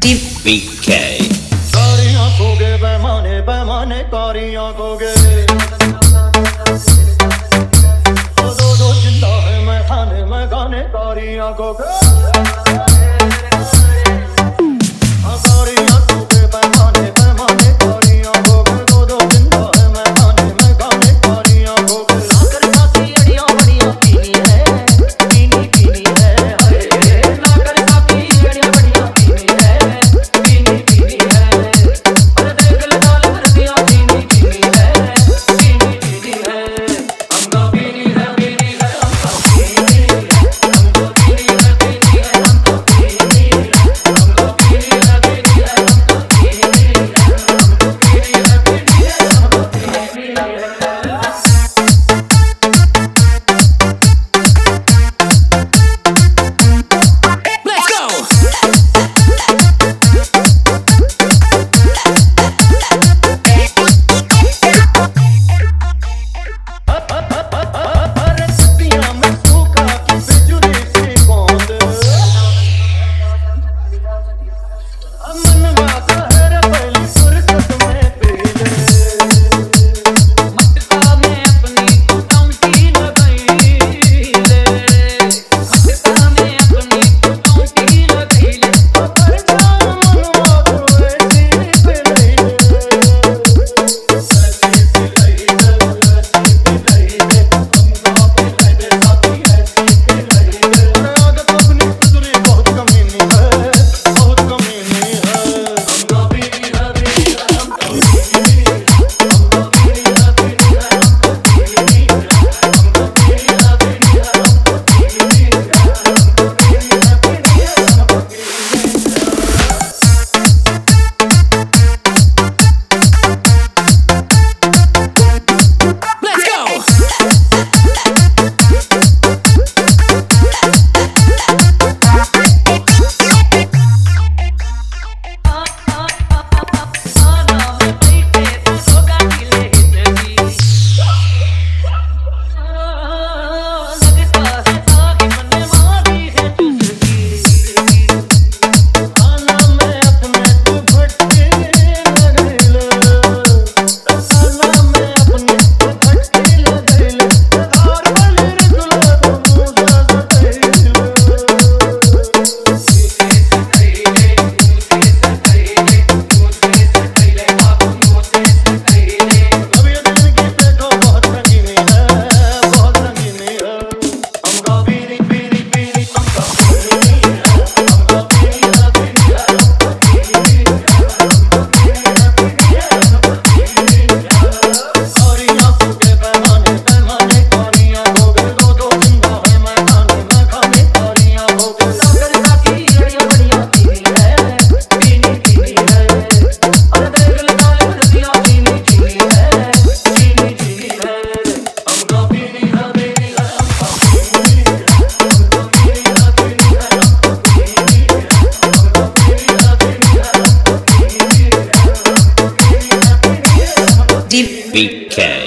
DBK कारी आंखों के पैमाने पैमाने कारी आंखों के दो जिंदा है मैं खाने कारी आंखों के कारी आंखों के पैमाने पैमाने कारी आंखों के दो जिंदा है मैं खाने कारी आंखों के लाकर काकी अड़ियां बड़ियां पीनी है पीनी है लाकर काकी अड़ियां बड़ियां पीनी है पीनी है अरे देख ले डाल भर दिया पीनी है हमका पीनी है हमका पीनी है हमको पीनी है हमका पीनी है हमको पीनी है हमको पीनी है हमको पीनी है DBK